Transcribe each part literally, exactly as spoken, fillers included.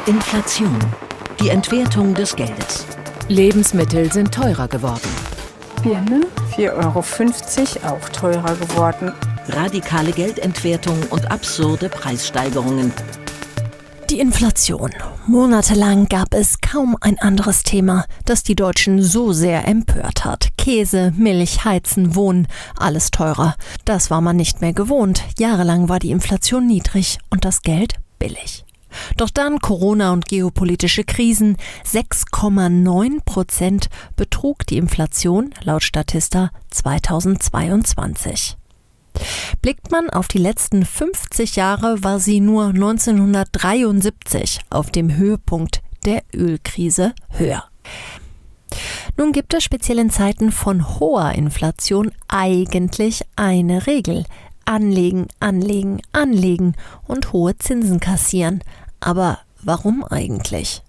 Inflation. Die Entwertung des Geldes. Lebensmittel sind teurer geworden. Birnen vier Euro fünfzig, auch teurer geworden. Radikale Geldentwertung und absurde Preissteigerungen. Die Inflation. Monatelang gab es kaum ein anderes Thema, das die Deutschen so sehr empört hat. Käse, Milch, Heizen, Wohnen, alles teurer. Das war man nicht mehr gewohnt. Jahrelang war die Inflation niedrig und das Geld billig. Doch dann Corona und geopolitische Krisen. sechs Komma neun Prozent betrug die Inflation laut Statista zweitausendzweiundzwanzig. Blickt man auf die letzten fünfzig Jahre, war sie nur neunzehnhundertdreiundsiebzig auf dem Höhepunkt der Ölkrise höher. Nun gibt es speziell in Zeiten von hoher Inflation eigentlich eine Regel: Anlegen, anlegen, anlegen und hohe Zinsen kassieren. Aber warum eigentlich?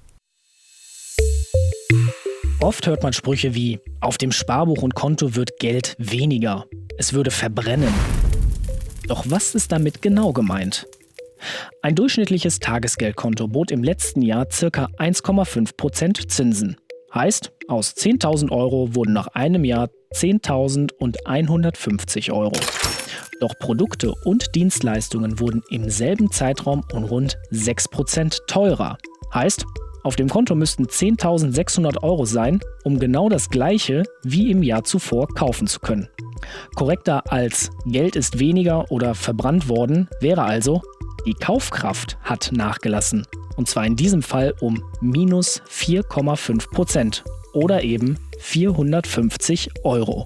Oft hört man Sprüche wie: Auf dem Sparbuch und Konto wird Geld weniger. Es würde verbrennen. Doch was ist damit genau gemeint? Ein durchschnittliches Tagesgeldkonto bot im letzten Jahr ca. eins Komma fünf Prozent Zinsen. Heißt, aus zehntausend Euro wurden nach einem Jahr zehntausendeinhundertfünfzig Euro. Doch Produkte und Dienstleistungen wurden im selben Zeitraum um rund sechs Prozent teurer. Heißt, auf dem Konto müssten zehntausendsechshundert Euro sein, um genau das Gleiche wie im Jahr zuvor kaufen zu können. Korrekter als Geld ist weniger oder verbrannt worden wäre also: Die Kaufkraft hat nachgelassen. Und zwar in diesem Fall um minus vier Komma fünf Prozent oder eben vierhundertfünfzig Euro.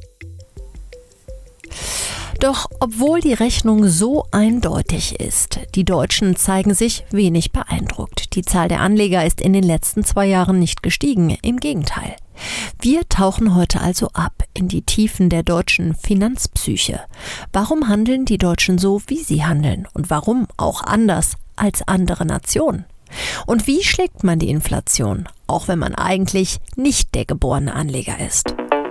Doch obwohl die Rechnung so eindeutig ist, die Deutschen zeigen sich wenig beeindruckt. Die Zahl der Anleger ist in den letzten zwei Jahren nicht gestiegen, im Gegenteil. Wir tauchen heute also ab in die Tiefen der deutschen Finanzpsyche. Warum handeln die Deutschen so, wie sie handeln? Und warum auch anders als andere Nationen? Und wie schlägt man die Inflation, auch wenn man eigentlich nicht der geborene Anleger ist?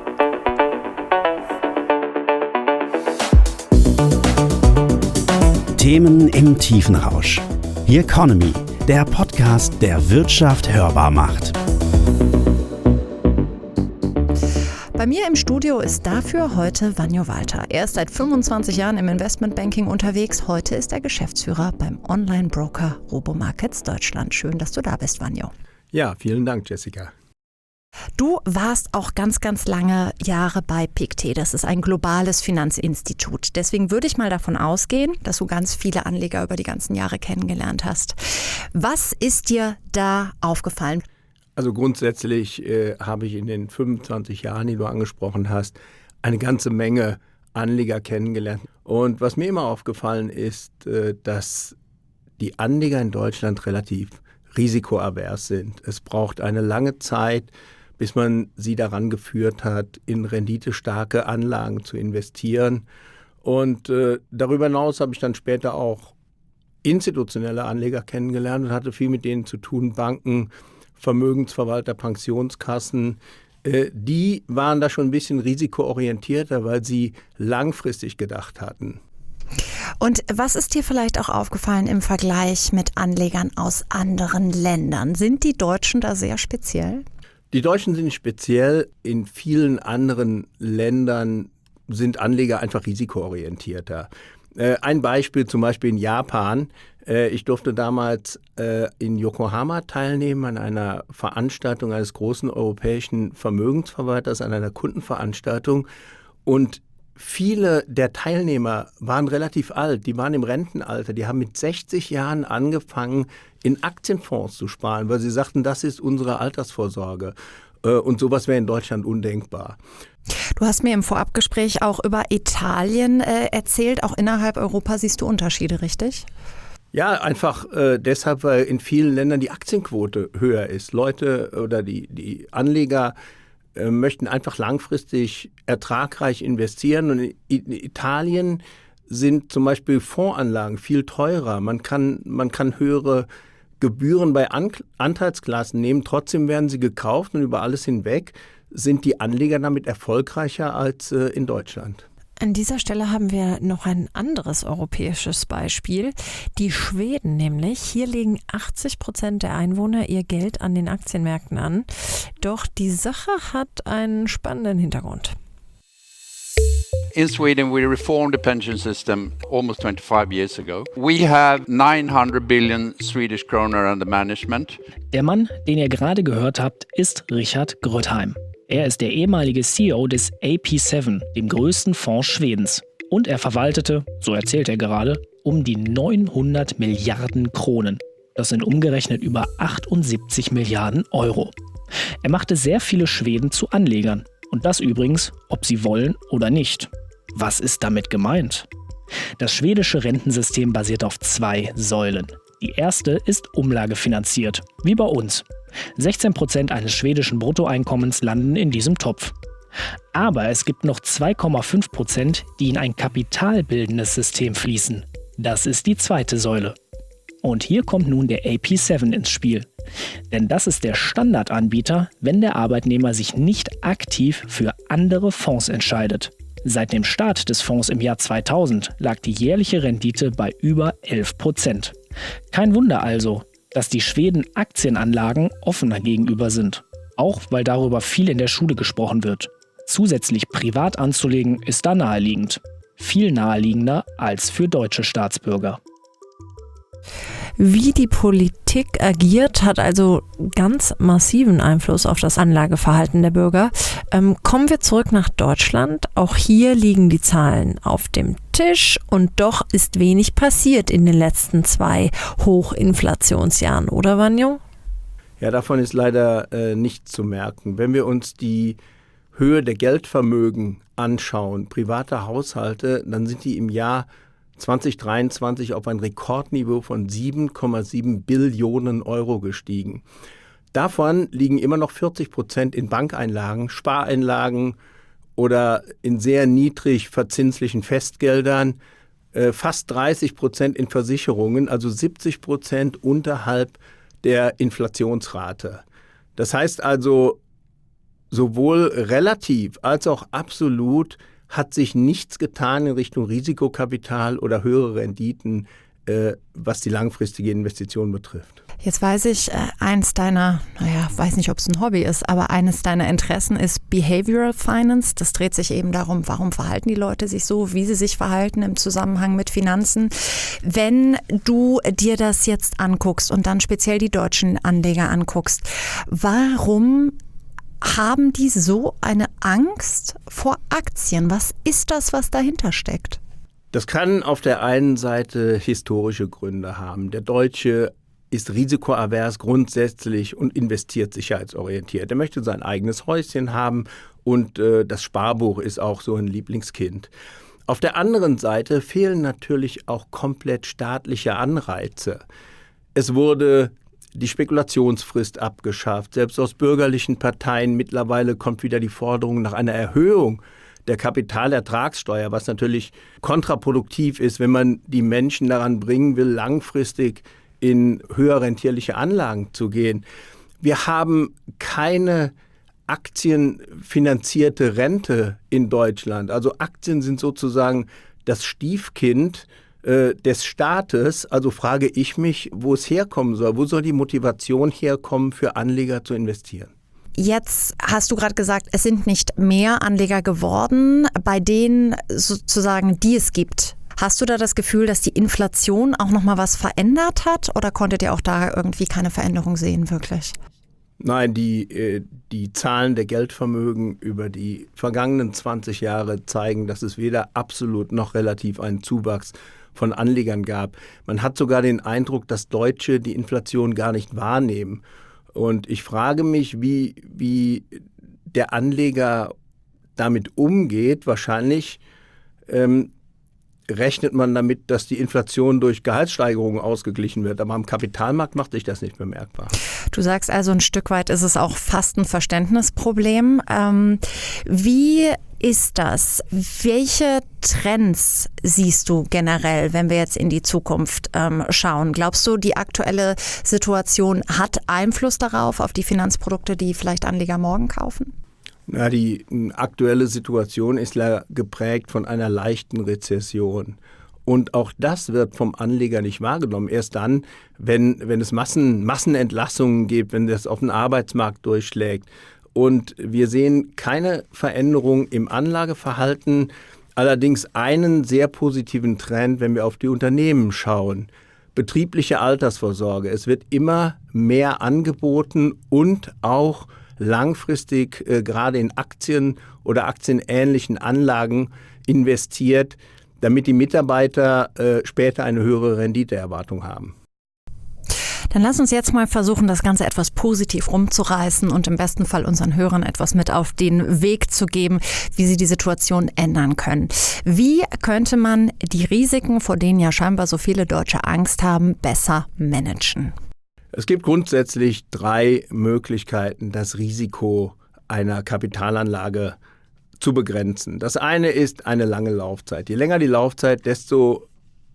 Themen im Tiefenrausch. The Economy, der Podcast, der Wirtschaft hörbar macht. Bei mir im Studio ist dafür heute Vanjo Walter. Er ist seit fünfundzwanzig Jahren im Investmentbanking unterwegs. Heute ist er Geschäftsführer beim Online-Broker Robomarkets Deutschland. Schön, dass du da bist, Vanjo. Ja, vielen Dank, Jessica. Du warst auch ganz, ganz lange Jahre bei Pictet. Das ist ein globales Finanzinstitut. Deswegen würde ich mal davon ausgehen, dass du ganz viele Anleger über die ganzen Jahre kennengelernt hast. Was ist dir da aufgefallen? Also grundsätzlich äh, habe ich in den fünfundzwanzig Jahren, die du angesprochen hast, eine ganze Menge Anleger kennengelernt. Und was mir immer aufgefallen ist, äh, dass die Anleger in Deutschland relativ risikoavers sind. Es braucht eine lange Zeit, bis man sie daran geführt hat, in renditestarke Anlagen zu investieren. Und äh, darüber hinaus habe ich dann später auch institutionelle Anleger kennengelernt und hatte viel mit denen zu tun, Banken, Vermögensverwalter, Pensionskassen. Äh, die waren da schon ein bisschen risikoorientierter, weil sie langfristig gedacht hatten. Und was ist dir vielleicht auch aufgefallen im Vergleich mit Anlegern aus anderen Ländern? Sind die Deutschen da sehr speziell? Die Deutschen sind speziell. In vielen anderen Ländern sind Anleger einfach risikoorientierter. Äh, ein Beispiel zum Beispiel in Japan. Äh, ich durfte damals äh, in Yokohama teilnehmen an einer Veranstaltung eines großen europäischen Vermögensverwalters, an einer Kundenveranstaltung. Und viele der Teilnehmer waren relativ alt, die waren im Rentenalter, die haben mit sechzig Jahren angefangen, in Aktienfonds zu sparen, weil sie sagten, das ist unsere Altersvorsorge. Und sowas wäre in Deutschland undenkbar. Du hast mir im Vorabgespräch auch über Italien äh, erzählt. Auch innerhalb Europa siehst du Unterschiede, richtig? Ja, einfach äh, deshalb, weil in vielen Ländern die Aktienquote höher ist. Leute oder die, die Anleger äh, möchten einfach langfristig ertragreich investieren. Und in Italien sind zum Beispiel Fondsanlagen viel teurer. Man kann, man kann höhere Gebühren bei An- Anteilsklassen nehmen. Trotzdem werden sie gekauft und über alles hinweg sind die Anleger damit erfolgreicher als äh, in Deutschland. An dieser Stelle haben wir noch ein anderes europäisches Beispiel. Die Schweden nämlich. Hier legen achtzig Prozent der Einwohner ihr Geld an den Aktienmärkten an. Doch die Sache hat einen spannenden Hintergrund. In Sweden, we reformed the pension system almost twenty-five years ago. We have nine hundred billion Swedish kroner under management. Der Mann, den ihr gerade gehört habt, ist Richard Grötheim. Er ist der ehemalige C E O des A P sieben, dem größten Fonds Schwedens. Und er verwaltete, so erzählt er gerade, um die neunhundert Milliarden Kronen. Das sind umgerechnet über achtundsiebzig Milliarden Euro. Er machte sehr viele Schweden zu Anlegern. Und das übrigens, ob sie wollen oder nicht. Was ist damit gemeint? Das schwedische Rentensystem basiert auf zwei Säulen. Die erste ist umlagefinanziert, wie bei uns. sechzehn Prozent eines schwedischen Bruttoeinkommens landen in diesem Topf. Aber es gibt noch zwei Komma fünf Prozent, die in ein kapitalbildendes System fließen. Das ist die zweite Säule. Und hier kommt nun der A P sieben ins Spiel. Denn das ist der Standardanbieter, wenn der Arbeitnehmer sich nicht aktiv für andere Fonds entscheidet. Seit dem Start des Fonds im Jahr zweitausend lag die jährliche Rendite bei über elf Prozent. Kein Wunder also, dass die Schweden Aktienanlagen offener gegenüber sind. Auch weil darüber viel in der Schule gesprochen wird. Zusätzlich privat anzulegen ist da naheliegend. Viel naheliegender als für deutsche Staatsbürger. Wie die Politik agiert, hat also ganz massiven Einfluss auf das Anlageverhalten der Bürger. Ähm, kommen wir zurück nach Deutschland. Auch hier liegen die Zahlen auf dem Tisch und doch ist wenig passiert in den letzten zwei Hochinflationsjahren, oder Vanjo? Ja, davon ist leider äh, nichts zu merken. Wenn wir uns die Höhe der Geldvermögen anschauen, private Haushalte, dann sind die im Jahr zwanzig dreiundzwanzig auf ein Rekordniveau von sieben Komma sieben Billionen Euro gestiegen. Davon liegen immer noch vierzig Prozent in Bankeinlagen, Spareinlagen oder in sehr niedrig verzinslichen Festgeldern, äh, fast dreißig Prozent in Versicherungen, also siebzig Prozent unterhalb der Inflationsrate. Das heißt also, sowohl relativ als auch absolut hat sich nichts getan in Richtung Risikokapital oder höhere Renditen, äh, was die langfristige Investition betrifft. Jetzt weiß ich, äh, eins deiner, naja, weiß nicht, ob es ein Hobby ist, aber eines deiner Interessen ist Behavioral Finance. Das dreht sich eben darum, warum verhalten die Leute sich so, wie sie sich verhalten im Zusammenhang mit Finanzen. Wenn du dir das jetzt anguckst und dann speziell die deutschen Anleger anguckst, warum haben die so eine Angst vor Aktien? Was ist das, was dahinter steckt? Das kann auf der einen Seite historische Gründe haben. Der Deutsche ist risikoavers grundsätzlich und investiert sicherheitsorientiert. Er möchte sein eigenes Häuschen haben und äh, das Sparbuch ist auch so ein Lieblingskind. Auf der anderen Seite fehlen natürlich auch komplett staatliche Anreize. Es wurde die Spekulationsfrist abgeschafft. Selbst aus bürgerlichen Parteien mittlerweile kommt wieder die Forderung nach einer Erhöhung der Kapitalertragssteuer, was natürlich kontraproduktiv ist, wenn man die Menschen daran bringen will, langfristig in höher rentierliche Anlagen zu gehen. Wir haben keine aktienfinanzierte Rente in Deutschland. Also Aktien sind sozusagen das Stiefkind des Staates. Also frage ich mich, wo es herkommen soll. Wo soll die Motivation herkommen, für Anleger zu investieren? Jetzt hast du gerade gesagt, es sind nicht mehr Anleger geworden, bei denen sozusagen, die es gibt. Hast du da das Gefühl, dass die Inflation auch nochmal was verändert hat oder konntet ihr auch da irgendwie keine Veränderung sehen, wirklich? Nein, die, die Zahlen der Geldvermögen über die vergangenen zwanzig Jahre zeigen, dass es weder absolut noch relativ einen Zuwachs von Anlegern gab. Man hat sogar den Eindruck, dass Deutsche die Inflation gar nicht wahrnehmen. Und ich frage mich, wie, wie der Anleger damit umgeht. Wahrscheinlich ähm, rechnet man damit, dass die Inflation durch Gehaltssteigerungen ausgeglichen wird. Aber am Kapitalmarkt macht sich das nicht bemerkbar. Du sagst also, ein Stück weit ist es auch fast ein Verständnisproblem. Ähm, wie ist das? Welche Trends siehst du generell, wenn wir jetzt in die Zukunft ähm, schauen? Glaubst du, die aktuelle Situation hat Einfluss darauf, auf die Finanzprodukte, die vielleicht Anleger morgen kaufen? Na, die aktuelle Situation ist ja geprägt von einer leichten Rezession. Und auch das wird vom Anleger nicht wahrgenommen. Erst dann, wenn, wenn es Massen, Massenentlassungen gibt, wenn das auf den Arbeitsmarkt durchschlägt. Und wir sehen keine Veränderung im Anlageverhalten, allerdings einen sehr positiven Trend, wenn wir auf die Unternehmen schauen. Betriebliche Altersvorsorge. Es wird immer mehr angeboten und auch langfristig äh, gerade in Aktien oder aktienähnlichen Anlagen investiert, damit die Mitarbeiter äh, später eine höhere Renditeerwartung haben. Dann lass uns jetzt mal versuchen, das Ganze etwas positiv rumzureißen und im besten Fall unseren Hörern etwas mit auf den Weg zu geben, wie sie die Situation ändern können. Wie könnte man die Risiken, vor denen ja scheinbar so viele Deutsche Angst haben, besser managen? Es gibt grundsätzlich drei Möglichkeiten, das Risiko einer Kapitalanlage zu begrenzen. Das eine ist eine lange Laufzeit. Je länger die Laufzeit, desto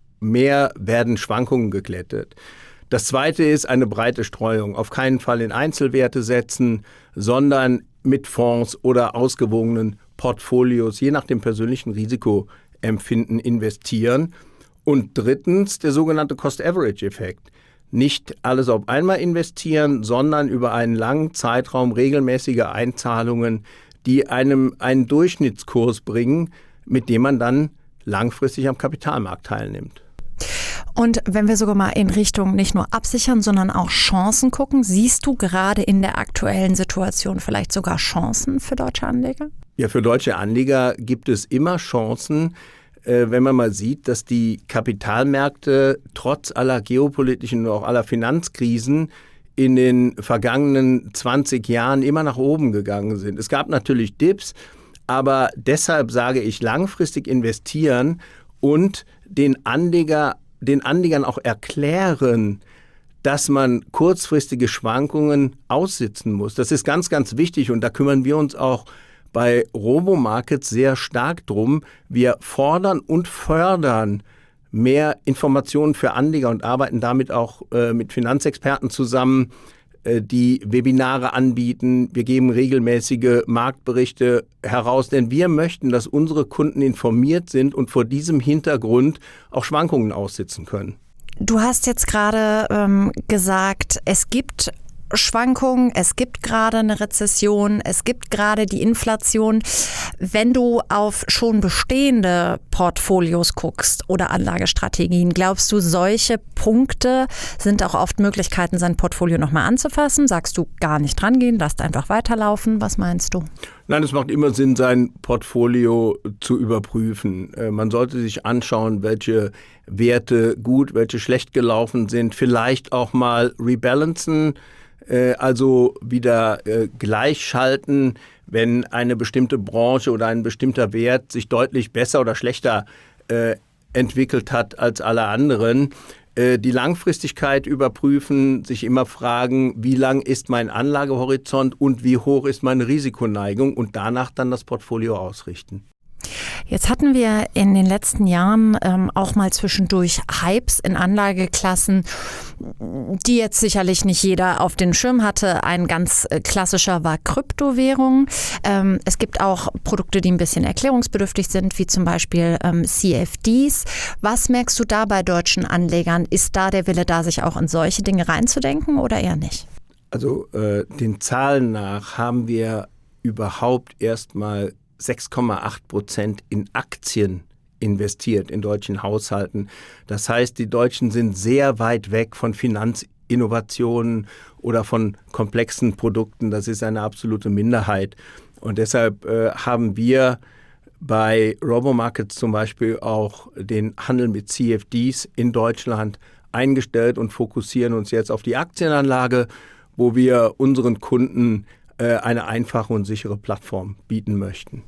mehr werden Schwankungen geglättet. Das zweite ist eine breite Streuung. Auf keinen Fall in Einzelwerte setzen, sondern mit Fonds oder ausgewogenen Portfolios, je nach dem persönlichen Risikoempfinden, investieren. Und drittens der sogenannte Cost-Average-Effekt. Nicht alles auf einmal investieren, sondern über einen langen Zeitraum regelmäßige Einzahlungen, die einem einen Durchschnittskurs bringen, mit dem man dann langfristig am Kapitalmarkt teilnimmt. Und wenn wir sogar mal in Richtung nicht nur absichern, sondern auch Chancen gucken, siehst du gerade in der aktuellen Situation vielleicht sogar Chancen für deutsche Anleger? Ja, für deutsche Anleger gibt es immer Chancen, wenn man mal sieht, dass die Kapitalmärkte trotz aller geopolitischen und auch aller Finanzkrisen in den vergangenen zwanzig Jahren immer nach oben gegangen sind. Es gab natürlich Dips, aber deshalb sage ich langfristig investieren und den Anleger, den Anlegern auch erklären, dass man kurzfristige Schwankungen aussitzen muss. Das ist ganz, ganz wichtig und da kümmern wir uns auch bei Robomarkets sehr stark drum. Wir fordern und fördern mehr Informationen für Anleger und arbeiten damit auch äh, mit Finanzexperten zusammen, äh, die Webinare anbieten. Wir geben regelmäßige Marktberichte heraus, denn wir möchten, dass unsere Kunden informiert sind und vor diesem Hintergrund auch Schwankungen aussitzen können. Du hast jetzt gerade ähm, gesagt, es gibt Schwankungen, es gibt gerade eine Rezession, es gibt gerade die Inflation. Wenn du auf schon bestehende Portfolios guckst oder Anlagestrategien, glaubst du, solche Punkte sind auch oft Möglichkeiten, sein Portfolio nochmal anzufassen? Sagst du, gar nicht dran gehen, lasst einfach weiterlaufen? Was meinst du? Nein, es macht immer Sinn, sein Portfolio zu überprüfen. Man sollte sich anschauen, welche Werte gut, welche schlecht gelaufen sind, vielleicht auch mal rebalancen, also wieder gleichschalten, wenn eine bestimmte Branche oder ein bestimmter Wert sich deutlich besser oder schlechter entwickelt hat als alle anderen. Die Langfristigkeit überprüfen, sich immer fragen, wie lang ist mein Anlagehorizont und wie hoch ist meine Risikoneigung und danach dann das Portfolio ausrichten. Jetzt hatten wir in den letzten Jahren ähm, auch mal zwischendurch Hypes in Anlageklassen, die jetzt sicherlich nicht jeder auf den Schirm hatte. Ein ganz äh, klassischer war Kryptowährung. Ähm, es gibt auch Produkte, die ein bisschen erklärungsbedürftig sind, wie zum Beispiel ähm, C F Ds. Was merkst du da bei deutschen Anlegern? Ist da der Wille da, sich auch in solche Dinge reinzudenken oder eher nicht? Also äh, den Zahlen nach haben wir überhaupt erstmal sechs Komma acht Prozent in Aktien investiert in deutschen Haushalten. Das heißt, die Deutschen sind sehr weit weg von Finanzinnovationen oder von komplexen Produkten. Das ist eine absolute Minderheit. Und deshalb äh, haben wir bei Robomarkets zum Beispiel auch den Handel mit C F Ds in Deutschland eingestellt und fokussieren uns jetzt auf die Aktienanlage, wo wir unseren Kunden äh, eine einfache und sichere Plattform bieten möchten.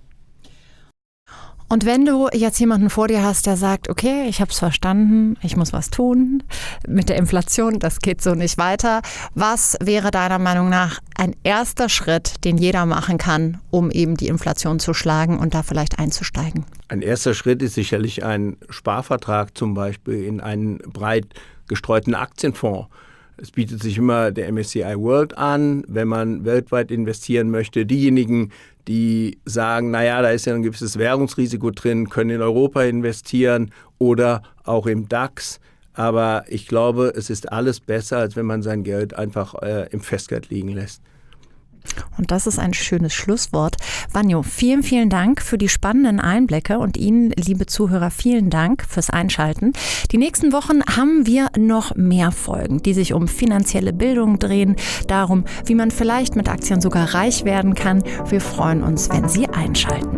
Und wenn du jetzt jemanden vor dir hast, der sagt, okay, ich habe es verstanden, ich muss was tun mit der Inflation, das geht so nicht weiter. Was wäre deiner Meinung nach ein erster Schritt, den jeder machen kann, um eben die Inflation zu schlagen und da vielleicht einzusteigen? Ein erster Schritt ist sicherlich ein Sparvertrag zum Beispiel in einen breit gestreuten Aktienfonds. Es bietet sich immer der M S C I World an, wenn man weltweit investieren möchte. Diejenigen, die sagen, naja, da ist ja ein gewisses Währungsrisiko drin, können in Europa investieren oder auch im DAX. Aber ich glaube, es ist alles besser, als wenn man sein Geld einfach äh, im Festgeld liegen lässt. Und das ist ein schönes Schlusswort. Vanyo, vielen, vielen Dank für die spannenden Einblicke und Ihnen, liebe Zuhörer, vielen Dank fürs Einschalten. Die nächsten Wochen haben wir noch mehr Folgen, die sich um finanzielle Bildung drehen, darum, wie man vielleicht mit Aktien sogar reich werden kann. Wir freuen uns, wenn Sie einschalten.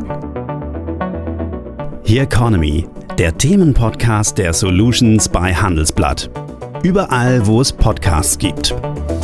Here Economy, der Themenpodcast der Solutions bei Handelsblatt. Überall, wo es Podcasts gibt.